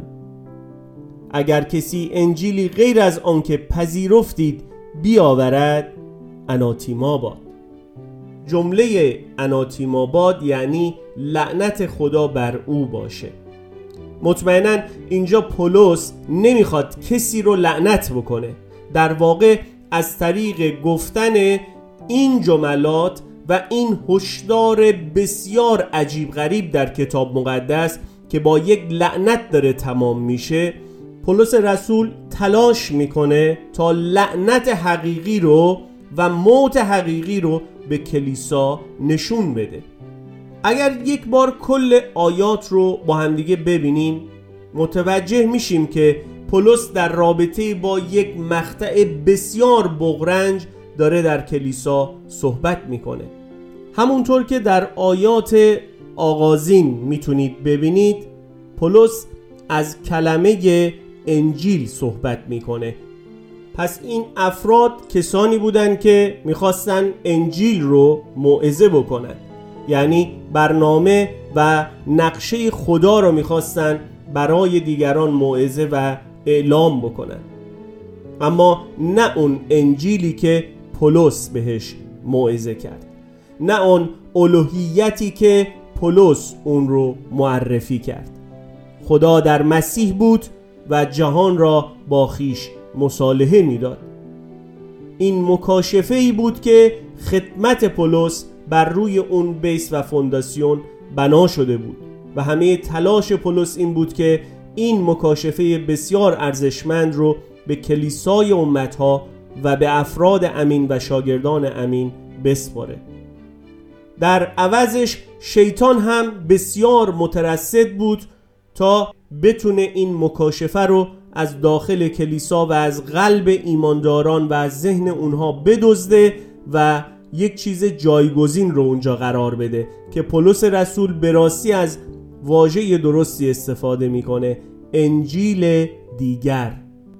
اگر کسی انجیلی غیر از آن که پذیرفتید بیاورد، اناتیما باد. جمله اناتیما باد یعنی لعنت خدا بر او باشه. مطمئناً اینجا پولس نمیخواد کسی رو لعنت بکنه. در واقع از طریق گفتن این جملات و این هشدار بسیار عجیب غریب در کتاب مقدس که با یک لعنت داره تمام میشه، پولس رسول تلاش میکنه تا لعنت حقیقی رو و موت حقیقی رو به کلیسا نشون بده. اگر یک بار کل آیات رو با همدیگه ببینیم متوجه میشیم که پولس در رابطه با یک مقطع بسیار بغرنج داره در کلیسا صحبت میکنه. همونطور که در آیات آغازین میتونید ببینید، پولس از کلمه انجیل صحبت میکنه. پس این افراد کسانی بودن که میخواستن انجیل رو موعظه بکنن، یعنی برنامه و نقشه خدا رو میخواستن برای دیگران موعظه و اعلام بکنن، اما نه اون انجیلی که پولس بهش موعظه کرد، نه اون الوهیتی که پولس اون رو معرفی کرد. خدا در مسیح بود و جهان را با خیش مصالحه میداد. این مکاشفه ای بود که خدمت پولس بر روی اون بیس و فونداسیون بنا شده بود و همه تلاش پولس این بود که این مکاشفه بسیار ارزشمند رو به کلیسای امتها و به افراد امین و شاگردان امین بسپاره. در عوضش شیطان هم بسیار مترصد بود تا بتونه این مکاشفه رو از داخل کلیسا و از قلب ایمانداران و از ذهن اونها بدزده و یک چیز جایگزین رو اونجا قرار بده که پولس رسول به راستی از واژه درستی استفاده میکنه: انجیل دیگر.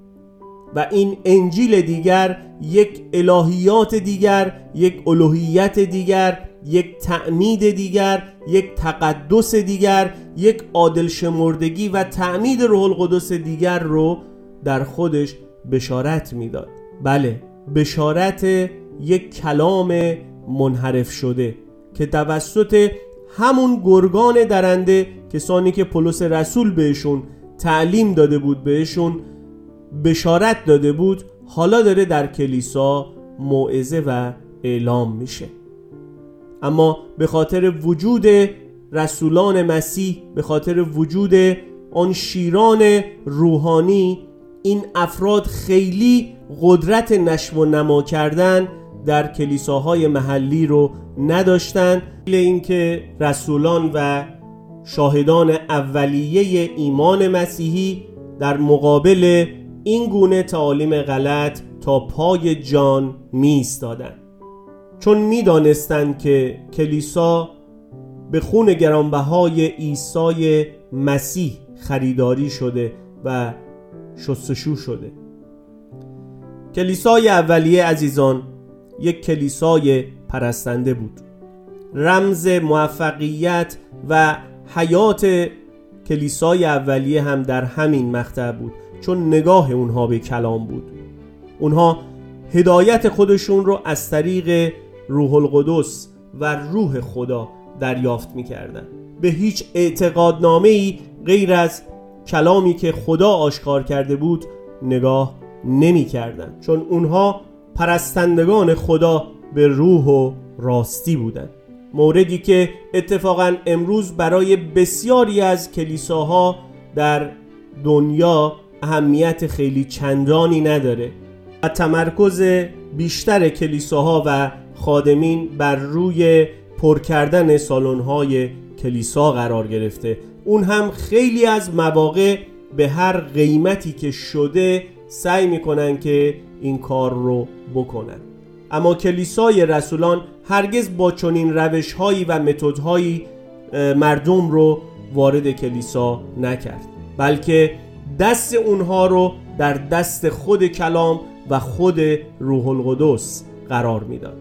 و این انجیل دیگر یک الهیات دیگر، یک الوهیت دیگر، یک تعمید دیگر، یک تقدس دیگر، یک عادل شمردگی و تعمید روح القدس دیگر رو در خودش بشارت میداد. بله، بشارت یک کلام منحرف شده که توسط همون گرگان درنده، کسانی که پولس رسول بهشون تعلیم داده بود، بهشون بشارت داده بود، حالا داره در کلیسا موعظه و اعلام میشه. اما به خاطر وجود رسولان مسیح، به خاطر وجود آن شیران روحانی، این افراد خیلی قدرت نشو و نما کردن در کلیساهای محلی رو نداشتن. اینکه رسولان و شاهدان اولیه ایمان مسیحی در مقابل این گونه تعالیم غلط تا پای جان می ایستادن، چون می دانستن که کلیسا به خون گرانبهای عیسی مسیح خریداری شده و شستشو شده. کلیسای اولیه عزیزان یک کلیسای پرستنده بود. رمز موفقیت و حیات کلیسای اولیه هم در همین مقطع بود، چون نگاه اونها به کلام بود. اونها هدایت خودشون رو از طریق روح القدس و روح خدا دریافت می‌کردن. به هیچ اعتقادنامه‌ای غیر از کلامی که خدا آشکار کرده بود نگاه نمی کردن، چون اونها پرستندگان خدا به روح و راستی بودن. موردی که اتفاقا امروز برای بسیاری از کلیساها در دنیا اهمیت خیلی چندانی نداره و تمرکز بیشتر کلیساها و خادمین بر روی پر کردن سالن‌های کلیسا قرار گرفته. اون هم خیلی از مواقع به هر قیمتی که شده سعی میکنن که این کار رو بکنن. اما کلیسای رسولان هرگز با چنین روش‌هایی و متدهایی مردم رو وارد کلیسا نکرد، بلکه دست اونها رو در دست خود کلام و خود روح القدس قرار میداد.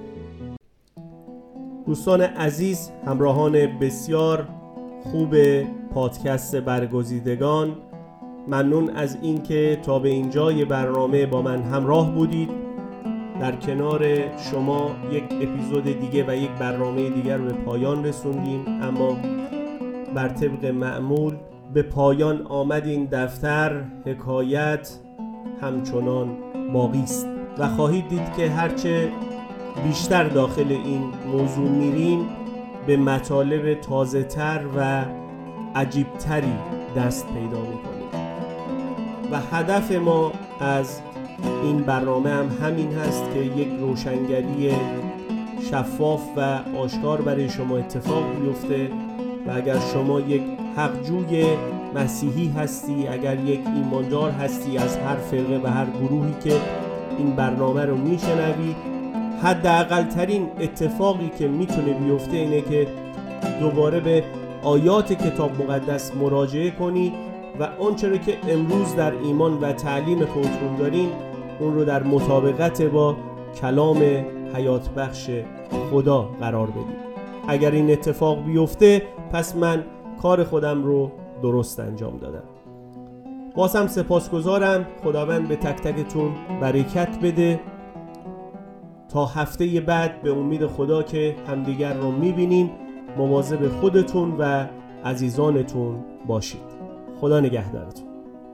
دوستان عزیز، همراهان بسیار خوب پادکست برگزیدگان، ممنون از اینکه تا به اینجای برنامه با من همراه بودید. در کنار شما یک اپیزود دیگه و یک برنامه دیگر رو به پایان رسوندیم، اما بر طبق معمول به پایان آمد این دفتر. حکایت همچنان باقی است و خواهید دید که هرچه بیشتر داخل این موضوع میریم به مطالب تازه تر و عجیب تری دست پیدا میکنیم و هدف ما از این برنامه هم همین هست که یک روشنگری شفاف و آشکار برای شما اتفاق بیفته و اگر شما یک حقجوی مسیحی هستی، اگر یک ایماندار هستی از هر فرقه و هر گروهی که این برنامه رو میشنوی، حداقل ترین اتفاقی که میتونه بیفته اینه که دوباره به آیات کتاب مقدس مراجعه کنی و آنچه که امروز در ایمان و تعلیم خودتون دارین اون رو در مطابقت با کلام حیات بخش خدا قرار بدید. اگر این اتفاق بیفته پس من کار خودم رو درست انجام دادم. بازم سپاسگزارم. خداوند به تک تکتون برکت بده. تا هفته بعد به امید خدا که همدیگر رو میبینیم، مواظب خودتون و عزیزانتون باشید. خدا نگهدارتون.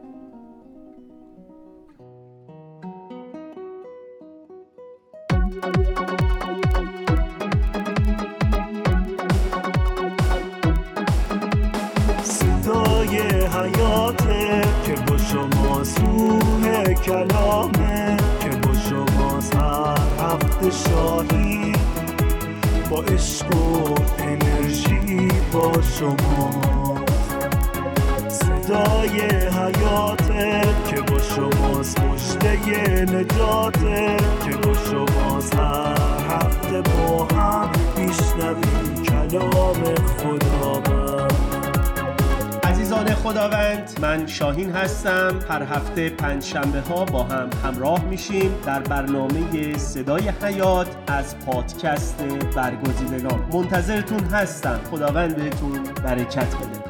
صدای حیاته که با شما سوه کلامه، که با شما هر هفته شاهی، با عشق و انرژی با شما. صدای حیاته که با شماست، مژده نجاته که با شماست. هر هفته با هم میشنویم کلام خدا.
عزیزان خداوند، من شاهین هستم. هر هفته پنج شنبه ها با هم همراه میشیم در برنامه صدای حیات از پادکست برگزیدگان. منتظرتون هستم. خداوند بهتون برکت بده.